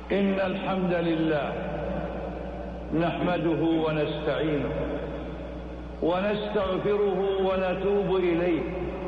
إن الحمد لله نحمده ونستعينه ونستغفره ونتوب إليه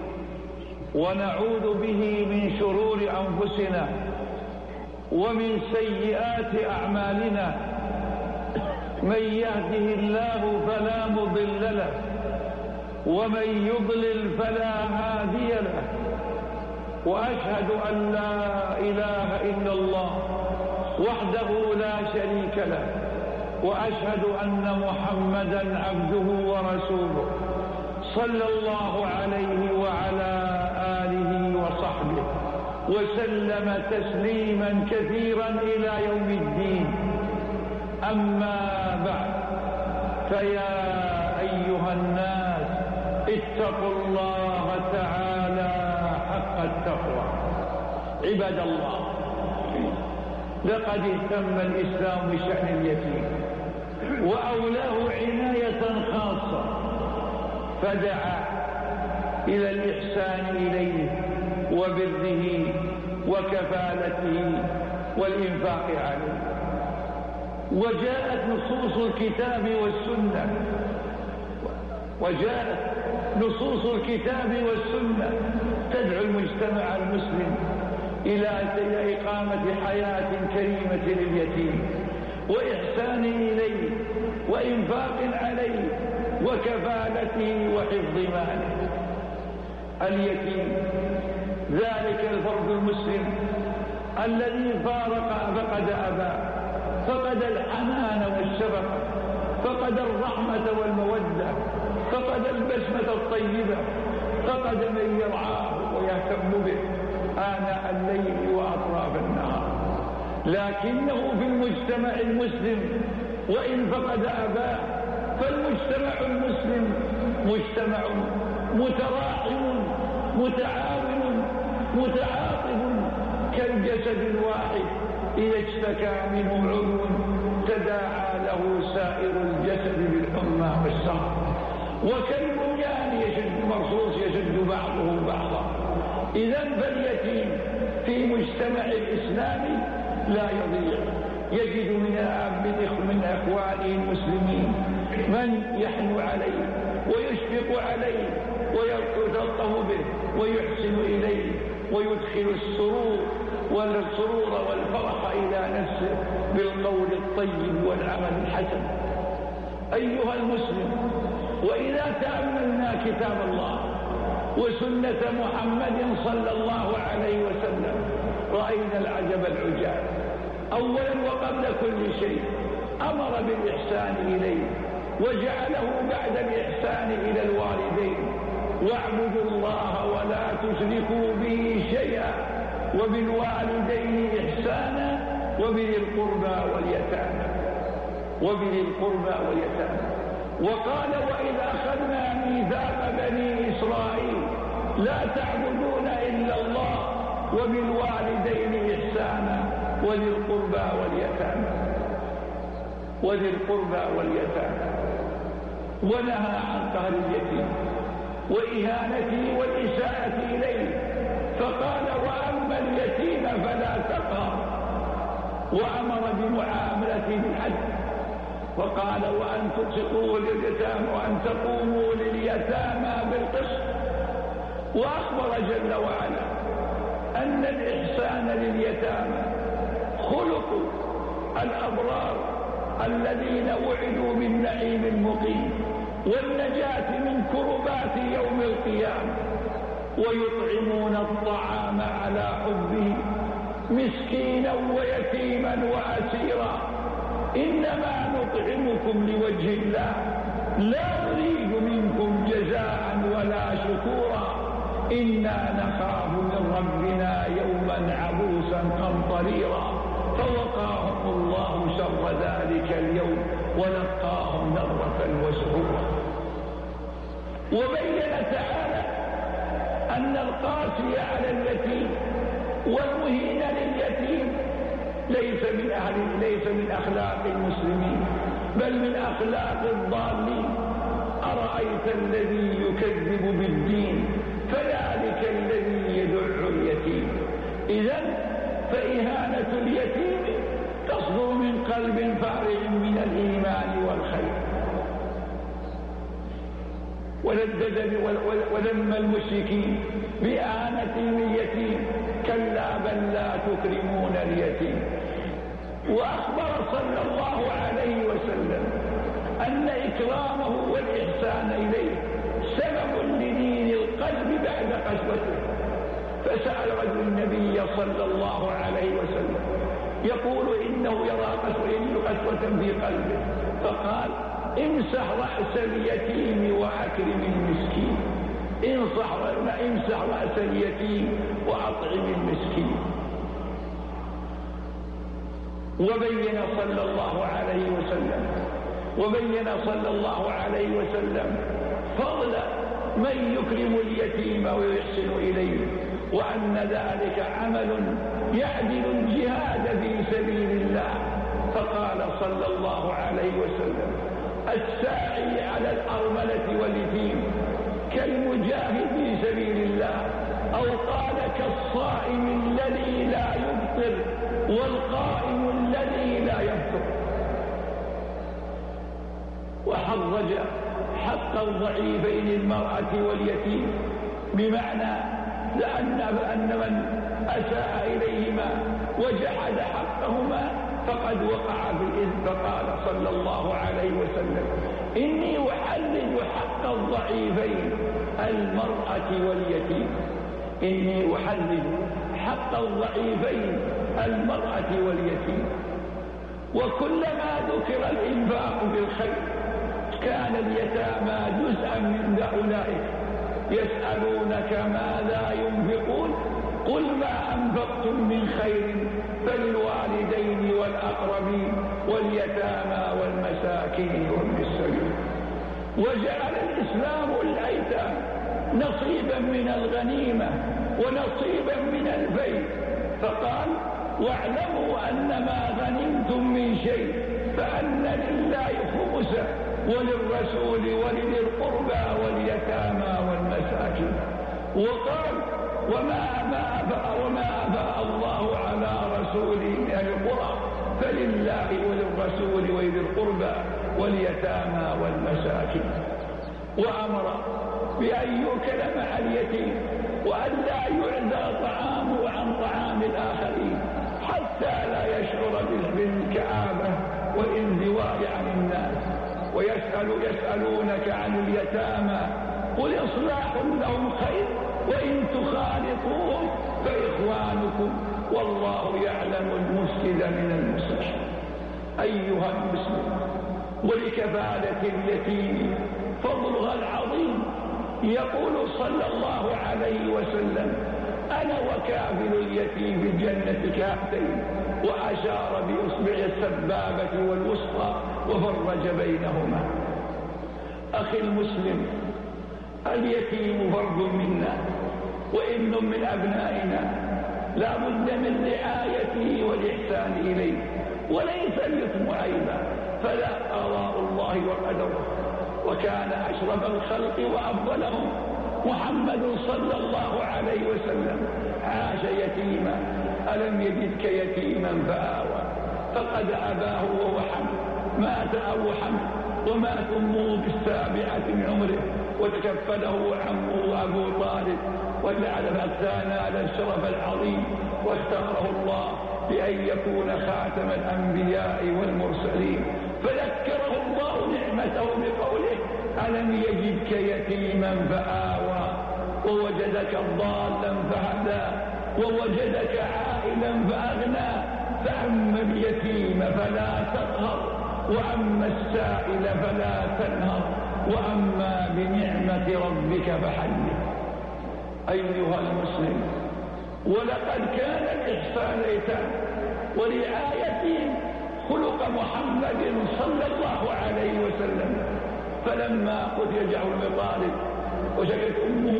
ونعوذ به من شرور أنفسنا ومن سيئات أعمالنا. من يهده الله فلا مضل له ومن يضلل فلا هادي له، وأشهد أن لا إله إلا الله وحده لا شريك له، وأشهد أن محمدا عبده ورسوله صلى الله عليه وعلى آله وصحبه وسلم تسليما كثيرا إلى يوم الدين. أما بعد، فيا أيها الناس اتقوا الله تعالى حق التقوى. عباد الله، لقد اهتم الإسلام بشأن اليتيم وأولاه عناية خاصة، فدعا إلى الإحسان إليه وبره وكفالته والإنفاق عليه. وجاءت نصوص الكتاب والسنة تدعو المجتمع المسلم إلى إقامة حياة كريمة لليتيم وإحسان إليه وإنفاق عليه وكفالته وحفظ ماله. اليتيم ذلك الفرد المسلم الذي فقد أباه، فقد الحنان والشفقة، فقد الرحمة والمودة، فقد البسمة الطيبة، فقد من يرعاه ويهتم به آناء الليل وأطراف النهار. لكنه في المجتمع المسلم وإن فقد أباه، فالمجتمع المسلم مجتمع متراحم متعاون متعاطف كالجسد الواحد إذا اشتكى منه عضو تداعى له سائر الجسد بالحمى والسهر، وكالبنيان يشد بعضه بعضا. إذن فاليتيم في مجتمع الإسلامي لا يضيع، يجد من أخوانه المسلمين من يحنو عليه ويشفق عليه ويلطف به ويحسن إليه ويدخل السرور والفرح إلى نفسه بالقول الطيب والعمل الحسن. أيها المسلم، وإذا تأملنا كتاب الله وسنة محمد صلى الله عليه وسلم رأينا العجب العجاب. أولا وقبل كل شيء أمر بالإحسان إليه، وجعله بعد الإحسان إلى الوالدين: واعبدوا الله ولا تشركوا به شيئا وبالوالدين إحسانا وبذي القربى واليتامى. وقال: وإذا أخذنا ميثاق بني إسرائيل لا تعبدون إلا الله وبالوالدين إحسانا وذي القربى واليتامى. ونهى عن قهر اليتيم وإهانته والإساءة إليه، فقال: وأما اليتيم فلا تقهر. وأمر بمعاملته بالعدل، وقال: وأن تقسطوا لليتامى وأن تقوموا لليتامى بالقسط. وأخبر جل وعلا أن الإحسان لليتامى خلق الأبرار الذين وعدوا بالنعيم المقيم والنجاة من كربات يوم القيامة، ويطعمون الطعام على حبه مسكينا ويتيما وأسيرا. إنما نطعمكم لوجه الله لا نريد منكم جزاء ولا شكورا إنا نخاف من ربنا يوما عبوسا قمطريرا. فوقاهم الله شر ذلك اليوم ولقاهم نضرة وسرورا. وبين تعالى أن القاسي على اليتيم والمهين لليتيم ليس من أخلاق المسلمين، بل من أخلاق الضالين. أرأيت الذي يكذب بالدين فذلك الذي يدع اليتيم. إذن فإهانة اليتيم وذم المشركين بإهانتهم اليتيم. كلا بل لا تكرمون اليتيم. وأخبر صلى الله عليه وسلم أن إكرامه والإحسان إليه سبب لدين القلب بعد قسوته. فسأل رجل النبي صلى الله عليه وسلم يقول إنه يرى قسوة في قلبه، فقال امسح رأس اليتيم وأكرم المسكين. امسح رأس اليتيم وأطعم المسكين. وبين صلى الله عليه وسلم فضل من يكرم اليتيم ويحسن إليه، وأن ذلك عمل يعدل الجهاد في سبيل الله. فقال صلى الله عليه وسلم الساعي على الأرملة واليتيم كالمجاهد في سبيل الله، أو قال كالصائم الذي لا يفطر والقائم الذي لا يفطر. وحرج حق الضعيفين المرأة واليتيم، بمعنى أن من أساء إليهما وجحد حقهما فقد وقع في الإثم. فقال صلى الله عليه وسلم إني أحلل حق الضعيفين المرأة واليتيم. إني أحلل حق الضعيفين المرأة واليتيم. وكلما ذكر الإنفاق بالخير كان اليتامى جزءا من أولئك. يسألونك ماذا ينفقون قل ما أنفقتم من خير فللوالدين والأقربين واليتامى والمساكين وابن السبيل. وجعل الإسلام الأيتام نصيبا من الغنيمة ونصيبا من البيت، فقال واعلموا أن ما غنمتم من شيء فأن لله خمسه وللرسول ولذي القربى واليتامى والمساكين. وقال وما أفاء الله على رسوله من القرى فلله وللرسول ولذي القربى واليتامى والمساكين. وأمر بأن يؤكل مع اليتيم وأن لا يعزى طعامه عن طعام الآخرين حتى لا يشعر بالكآبة والانزواء عن الناس. ويسألونك عن اليتامى قل إصلاح لهم خير وإن تخالطوهم فإخوانكم والله يعلم المفسد من المصلح. أيها المسلم، ولكفالة اليتيم فضلها العظيم. يقول صلى الله عليه وسلم أنا وكافل اليتيم في الجنة كهاتين، وأشار بإصبع السبابة والوسطى وفرج بينهما. أخي المسلم، اليتيم فرد منا وابن من أبنائنا، لا بد من رعايته والإحسان إليه، وليس اليتم عيبا، فلا قضاء الله وقدره. وكان أشرف الخلق وأفضلهم محمد صلى الله عليه وسلم عاش يتيما. ألم يجدك يتيما فآوى فقد أباه وهو حمل، مات أبو حمل ومات أمه بالسابعة من عمره، وتكفله عمه أبو طالب، وجعل فتانا على الشرف العظيم، واختاره الله بأن يكون خاتم الأنبياء والمرسلين. فذكره الله نعمته بقوله ألم يجدك يتيما فآوى ووجدك ضالا فهدى ووجدك عائلا فأغنى. فأما اليتيم فلا تقهر وأما السائل فلا تنهر وأما بنعمة ربك فحدث. أيها المسلم، ولقد كان الإحسان الأيتام ورعايتهم خلق محمد صلى الله عليه وسلم. فلما قتل جعفر بن طالب وشكت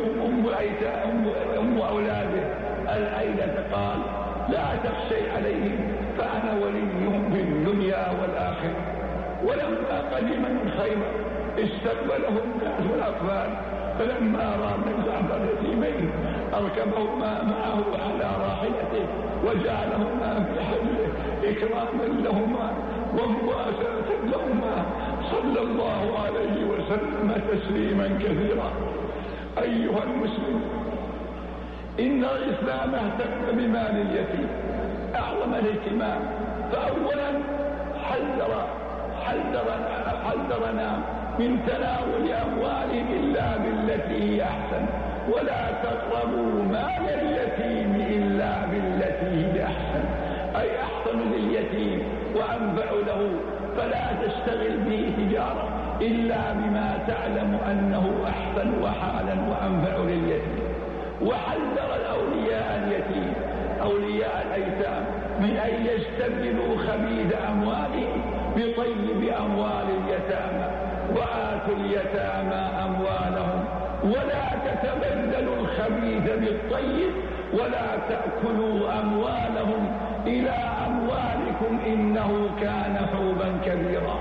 أم أولاده العيلة قال لا تخشي عليهم فأنا وليهم في الدنيا والآخرة. ولما قدم من خيبر استقبلهم الناس والأطفال، فلما رأى من جعفر اليتيمين أركبهما معه على راحلته وجعلهما في حله إكراما لهما ومواساة لهما، صلى الله عليه وسلم تسليما كثيرا. أيها المسلم، إن الإسلام اهتم بمال اليتيم أعظم الاهتمام. فأولا حذرنا من تناول أموالهم إلا بالتي هي أحسن، ولا تقربوا مال اليتيم إلا بالتي هي أحسن، أي أحسن لليتيم وأنفع له، فلا تشتغل به تجارة إلا بما تعلم أنه أحسن وحالا وأنفع لليتيم. وحذر الأولياء اليتيم أولياء الأيتام من أن يستبدلوا خبيث أموالهم بطيب أموال اليتامى. وآتوا اليتامى أموالهم ولا تتبدلوا الخبيث بالطيب ولا تأكلوا أموالهم إلى أموالكم إنه كان حوبا كبيرا.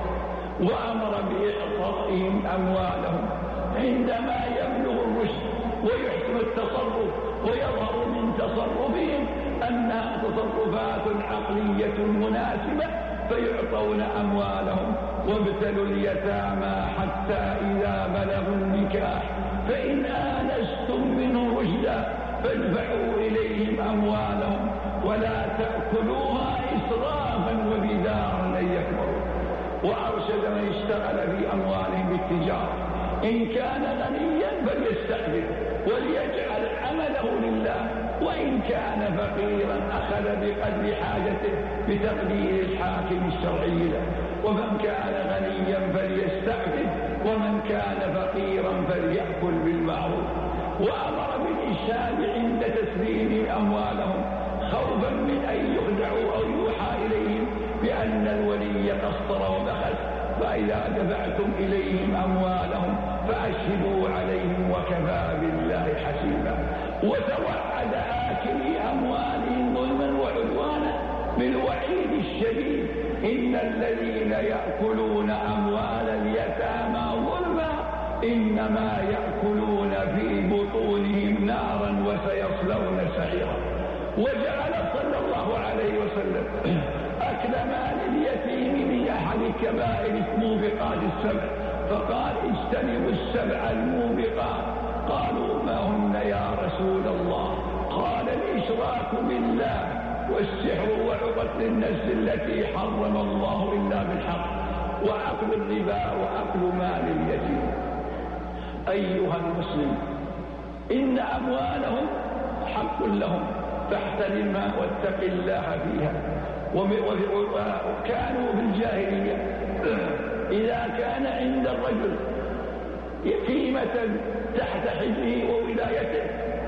وأمر بإعطائهم أموالهم عندما يبلغ الرشد ويحسن التصرف ويظهر من تصرفهم أنها تصرفات عقلية مناسبة فيعطون أموالهم. وابتلوا اليتامى حتى إذا بلغوا النكاح فإن آنستم منه رشدا فادفعوا إليهم أموالهم ولا تأكلوها إسرافا وبدارا أن يكبروا. وأرشد من اشتغل في أموالهم بالتجارة إن كان غنيا فليستأذن وليجعل عمله لله، وإن كان فقيرا أخذ بقدر حاجته بتقدير الحاكم الشرعي له. ومن كان غنيا فليستعفف ومن كان فقيرا فليأكل بالمعروف. وأمر بالإشهاد عند تسليم أموالهم خوفا من أن يخدعوا أو يوحى إليهم بأن الولي قصر وبخس، فإذا دفعتم إليهم أموالهم فأشهدوا عليهم وكفى بالله حسيبا. وتوعد آكلي أموالهم ظلما وعدوانا بالوعيد الشديد: إن الذين يأكلون أموال اليتامى ظلما إنما يأكلون في بطونهم نارا وسيصلون سعيرا. وجعل صلى الله عليه وسلم أكل مال اليتيم من أحد كبائر موبقات السبع، فقال: اجتنبوا السبع الموبقات. قالوا: ما هن يا رسول الله؟ قال: الإشراك بالله والسحر وعقد النفس التي حرم الله إلا بالحق وأكل الربا وأكل مال اليتيم. أيها المسلم، إن أموالهم حق لهم فاحترمها واتق الله فيها. وكانوا في الجاهلية إذا كان عند الرجل يتيمة تحت حجره وولايته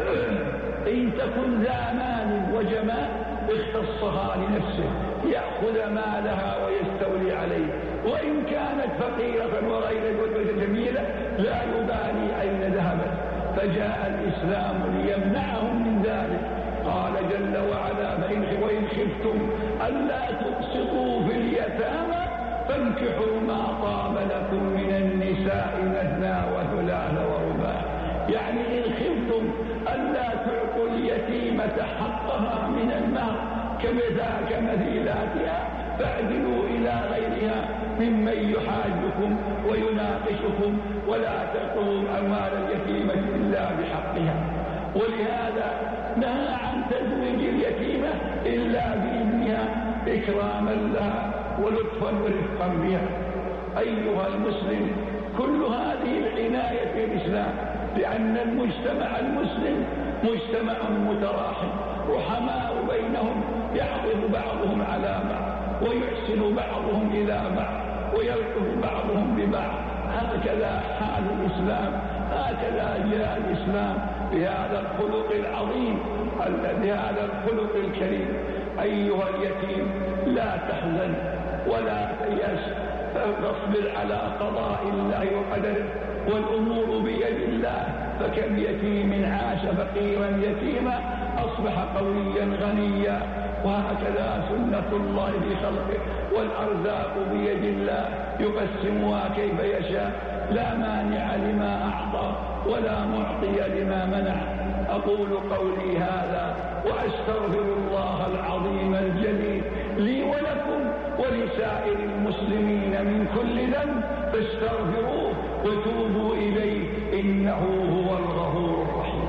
إن تكن ذا مال وجمال اختصها لنفسه يأخذ مالها ويستولي عليه، وإن كانت فقيرة وغير جميلة لا يبالي أين ذهبت. فجاء الإسلام ليمنعهم من ذلك. قال جل وعلا: وإن خفتم ألا تقسطوا في اليتامى فانكحوا ما طاب لكم من النساء مثنى وثلاث ورباع. يعني إن خفتم ألا تعطوا اليتيمة حقها من المهر كمثيلاتها فاعدلوا إلى غيرها ممن يحاجكم ويناقشكم ولا تأخذوا أموال اليتيمة إلا بحقها. ولهذا نهى عن تزويج اليتيمة إلا بإذنها إكراما لها ولطفا ورفقا بها. أيها المسلم، كل هذه العناية في الإسلام لأن المجتمع المسلم مجتمع متراحم رحماء بينهم، يعطف بعضهم على بعض ويحسن بعضهم إلى بعض ويلطف بعضهم ببعض. هكذا حال الإسلام، هكذا جاء الإسلام بهذا الخلق العظيم، بهذا الخلق الكريم. أيها اليتيم، لا تحزن ولا تيأس، فاصبر على قضاء الله وقدره، والأمور بيد الله. فكم يتيم عاش فقيرا يتيما أصبح قويا غنيا، وهكذا سنة الله في خلقه. والأرزاق بيد الله يقسمها كيف يشاء، لا مانع لما أعطى ولا معطي لما منع. أقول قولي هذا وأستغفر الله العظيم الجليل لي ولكم ولسائر المسلمين من كل ذنب فاستغفروه وتوبوا إليه إنه هو الغفور الرحيم.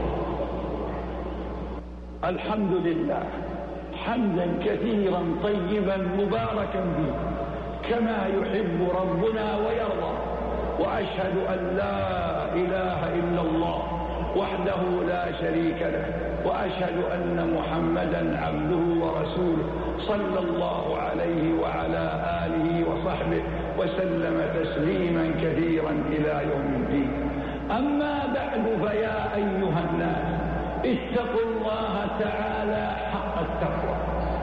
الحمد لله حمدا كثيرا طيبا مباركا فيه كما يحب ربنا ويرضى، وأشهد أن لا إله إلا الله وحده لا شريك له، وأشهد أن محمدا عبده ورسوله صلى الله عليه وعلى آله وصحبه وسلم تسليما كثيرا إلى يوم الدين. أما بعد فيا أيها الناس اتقوا الله تعالى حق التقوى.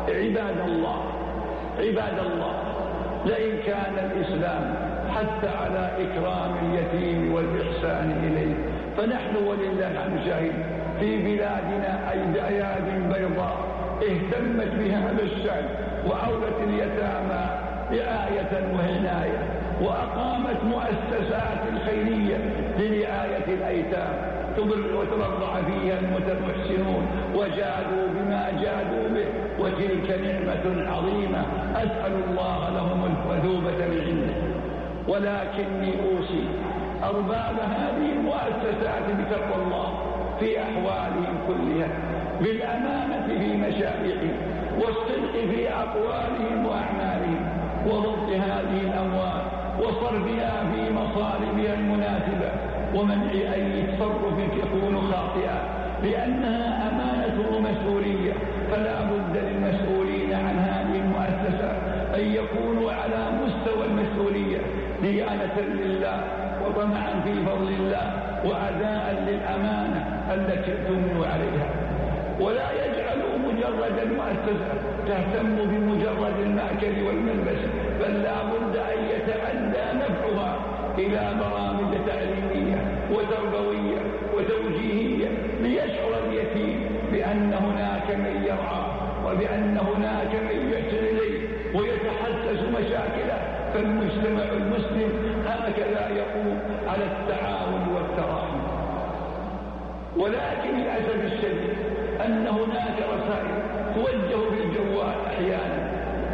عباد الله لئن كان الإسلام حتى على إكرام اليتيم والإحسان إليه، فنحن ولله الحمد شاهد في بلادنا أياد بيضاء اهتمت بهذا الشأن وأولت اليتامى رعاية وعناية، وأقامت مؤسسات خيرية لرعاية الأيتام وترضع فيها المحسنون وجادوا بما جادوا به، وتلك نعمة عظيمة أسأل الله لهم الوثوبة من عنده. ولكني أوصي أرباب هذه المؤسسات بتقوى الله في أحوالهم كلها، بالأمانة في مشاريعهم والصدق في أقوالهم وأعمالهم، وضبط هذه الأموال وصرفها في مصارفها المناسبة، ومنع أي تصرف يكون خاطئا، لأنها أمانة ومسؤولية. فلا بد للمسؤولين عن هذه المؤسسات أن يكونوا على مستوى المسؤولية ديانة لله وطمعا في فضل الله وأداء للأمانة التي اؤتمنوا عليها، ولا يجعلوا مجرد المؤسسة تهتم بمجرد المأكل والملبس، بل لا بد أن يتعدى نفعها إلى برامج تعليمية وتربوية وتوجيهية، ليشعر اليتيم بأن هناك من يرعاه وبأن هناك من يحسن إليه ويتحسس مشاكله. فالمجتمع المسلم هكذا يقوم على التعاون والتراحم. ولكن للأسف الشديد أن هناك رسائل توجه بالجوال أحيانا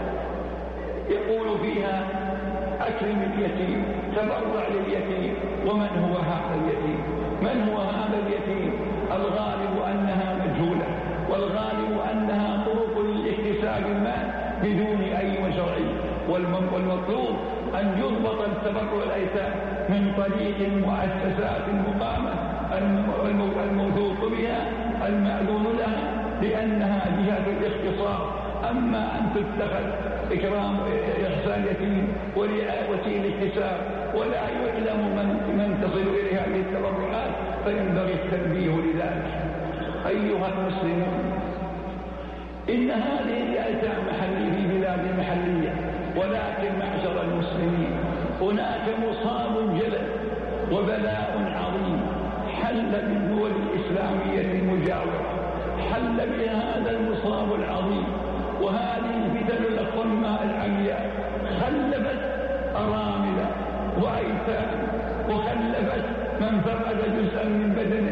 يقول فيها أكرم اليتيم، تبرع لليتيم. ومن هو هذا اليتيم؟ من هو هذا اليتيم؟ الغالب أنها مجهولة، والغالب أنها طرق لاكتساب المال بدون أي مشروعية، والمطلوب أن يضبط التبرع الأيتام من طريق المؤسسات المقامة الموثوق بها المأذون لها، لأنها جهة الاختصاص. أما أن تتخذ إحسان يتيم وسيلة اكتساب ولا يعلم من تصل إليه هذه التبرعات، فينبغي التنبيه لذلك. أيها المسلمون، إن هذه الأيتام محلية في بلاد محلية، ولكن معشر المسلمين هناك مصاب جلل وبلاء عظيم حل بالدول الإسلامية المجاورة، حل بها هذا المصاب العظيم. وهذه الفتن الأصماء العمياء خلفت أرامل وأيتام، وخلفت من فقد جزءا من بدنه،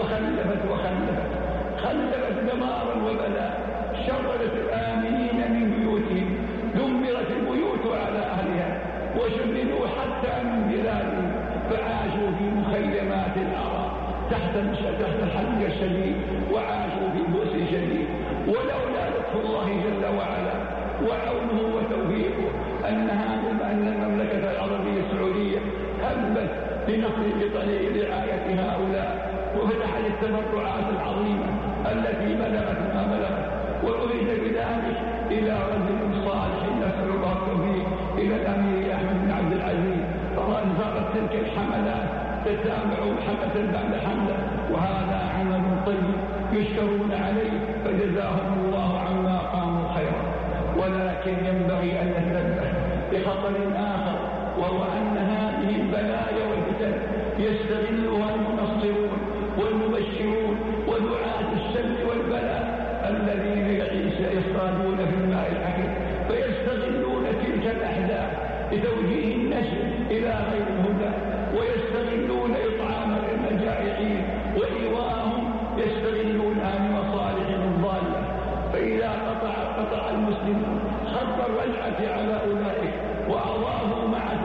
خلفت دمارا وبلاء، شردت الآمنين من بيوتهم، دمرت البيوت على أهلها، وشردوا حتى من بلادهم، فعاشوا في مخيمات الأعراض تحت الحرب الشديد، وعاشوا في بؤس شديد. ولولا لطف الله جل وعلا وعونه وتوفيقه أن المملكة العربية السعودية هبت لنصر رعاية هؤلاء وفتحت التبرعات العظيمة التي بلغت ما بلغت، وأريد بذلك إلى رجل صالح نسأل الله التوفيق، إلى الأمير أحمد بن عبد العزيز، فأنفقت تلك الحملات تتابع حملة بعد حملة، وهذا عمل طيب يشكرون عليه، فجزاهم الله عما قاموا خيرا. ولكن ينبغي أن نتنبه بخطر آخر، وهو أن هذه البلايا والفتن يستغلها المنصرون والمبشرون ودعاة الشر والبلاء الذين يصطادون في الماء الحكيم، فيستغلون تلك الأحداث لتوجيه النشر إلى غير الهدى، ويستغلون إطعام الجائعين وإيواءهم، يستغلونها لمصالحهم الضالة. فإذا قطع المسلمون خط الرجعة على أولئك وأضافوا مع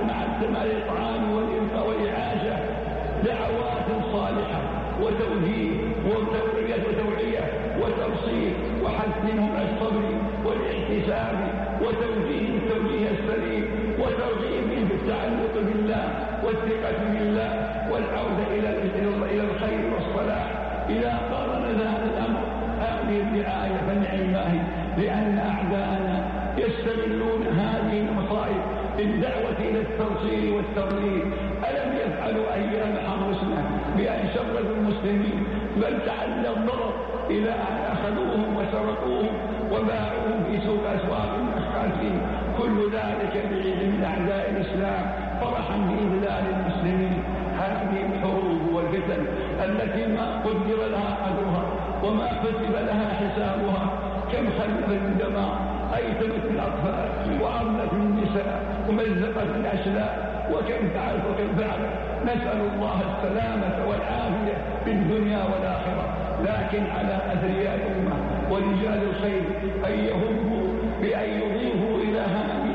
والتبصير وحثهم على الصبر والاحتساب وتوجيه التوجيه السليم وترغيبهم بالتعلق بالله والثقة بالله والعودة إلى الخير والصلاح. إذا قارن هذا الأمر هذه الرعاية فنعم ما هي، لأن أعداءنا يستغلون هذه المصائب بالدعوة إلى التنصير والتضليل. ألم يفعلوا أيام حرسنا بأن شردوا المسلمين، بل تعدى الضرر إلى أن أخذوهم وسرقوهم وباعوهم في سوق أسواق المساكين. كل ذلك بعيد من أعداء الإسلام فرحا بإذلال المسلمين. هذه الحروب والفتن التي ما قدر لها قدرها وما كتب لها حسابها، كم خلف الدماء، أيتمت الأطفال وأرنت النساء ومزقت الأشلاء، وكم فعلت وكم فعلت. نسأل الله السلامة والعافية في الدنيا والآخرة. لكن على أثرياء الأمة ورجال الخير أن يهموا بأن يضيفوا إلى هذه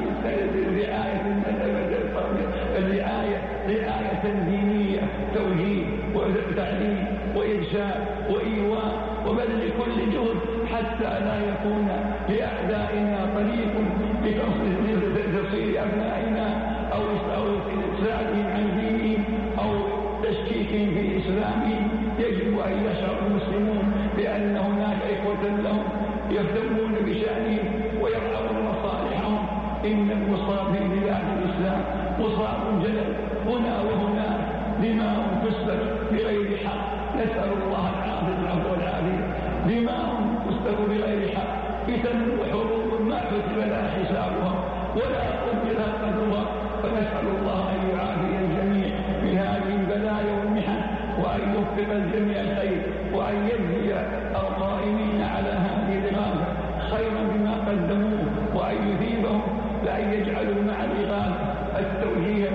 رعاية دينية، توجيه وتعليم وإرشاد وإيواء وبذل كل جهد حتى لا يكون لأعدائنا طريق لتصير أبنائنا أو إسرائهم عن دينهم أو تشكيكهم في إسلامهم. يجب أن يشعر المسلمون بأن هناك إخوة لهم يهتمون بشأنهم ويرعون مصالحهم. إن المصاب في بلاد الإسلام مصاب جلل هنا وهناك، دماء تسفك بغير حق، نسأل الله العافية والعافية. دماء تسفك بغير حق، فتن وحروب ما كتب لها حسابها ولا قدر لها قدرها. فنسأل الله أن يعافي الجميع من هذه البلايا والمحن، وأن يوفق الجميع الخير، وأن يجزي القائمين على هذه الإغاثة خيرا بما قدموه، وأن يثيبهم بأن يجعلوا مع الإغاثة التوجيه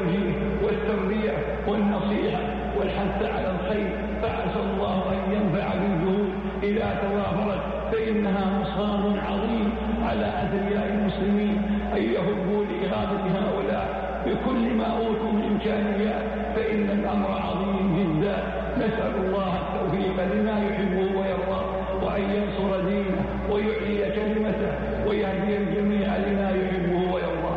والتربية والنصيحة والحث على الخير. فعسى الله أن ينفع بالجهود إذا توافرت، فإنها مصاب عظيم على أثرياء المسلمين أن يهبوا لإغاثة هؤلاء بكل ما أوتوا من إمكانيات، فإن الأمر عظيم جدا. نسأل الله التوفيق لما يحبه ويرضى، وأن ينصر دينه ويعلي كلمته ويهدي الجميع لما يحبه ويرضى.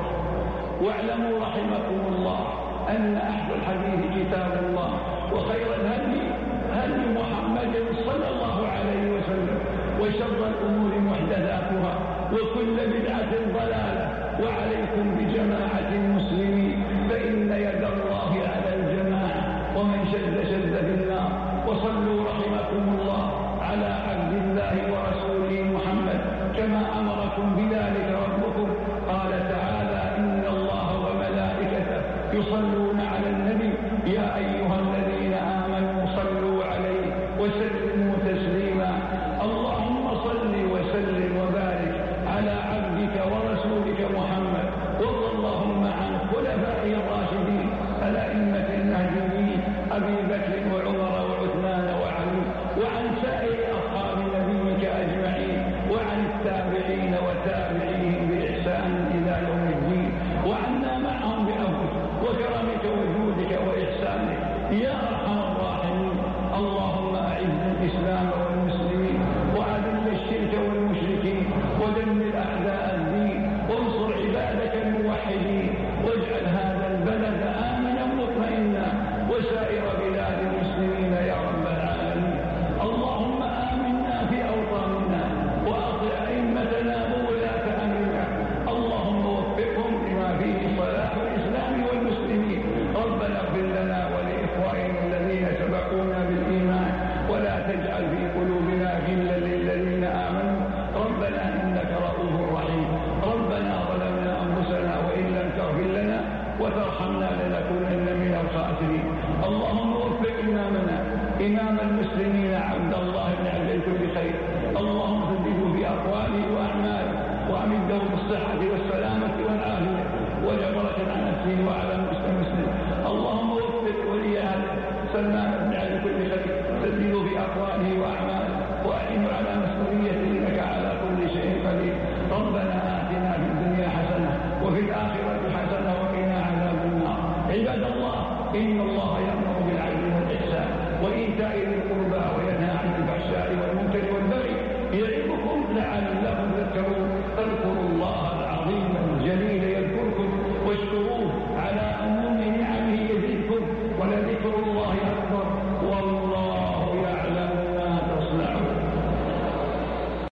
واعلموا رحمكم الله أن أحسن الحديث كتاب الله، وخير الهدي هدي محمد صلى الله عليه وسلم، وشر الأمور محدثاتها، وكل بدعة ضلالة. وعليكم بجماعة المسلمين، فإن يد الله على الجماعة، ومن شد في النار. وصلوا رحمكم الله على عبد الله ورسوله محمد كما أمركم بذلك ربكم. قال تعالى: إن الله وملائكته يصلون على النبي يا أيها الذين آمنوا صلوا عليه وسلموا تسليما. اللهم صل وسلم وبارك على عبدك ورسولك محمد، وارض اللهم عن خلفائه الراشدين الأئمة المهديين أبي بكر وعمر وعثمان وعلي، وعن سائر أصحاب نبيك أجمعين، وعن التابعين وتابعيهم بإحسان إلى يوم الدين، وعنا معهم بعفوك وكرمك وجودك وإحسانك يا أرحم الراحمين. اللهم أعز الإسلام والمسلمين، وأذل الشرك والمشركين، ودمر أعداء الدين، وانصر عبادك الموحدين، واجعل هذا البلد آمنا مطمئنا وسائر بلاد المسلمين يا رب العالمين. اللهم آمنا في أوطاننا، وأطع أئمتنا وولاة أمرنا، اللهم وفقهم لما فيه صلاح الإسلام والمسلمين. ربنا اغفر لنا ولإخواننا الذين سبقونا بالإيمان، ولا تجعل في قلوبنا غلا للذين آمنوا ربنا إنك رؤوف رحيم. ربنا ظلمنا أنفسنا وإن لم تغفر لنا وترحمنا لنكونن من الخاسرين. اللهم وفق إمامنا إمام المسلمين عبد الله بن عبد كل خير، اللهم سدده في أقواله وأعماله، وأمده بالصحة والسلامة والعافية، وجبرة عن نفسه وعلى المسلم. اللهم وفق ولي سلمان بن عبد كل خير، سدده في أقواله وأعماله، وأعينه على مسؤوليته إنك على كل شيء قدير. ربنا آتنا في الدنيا حسنة وفي الآخرة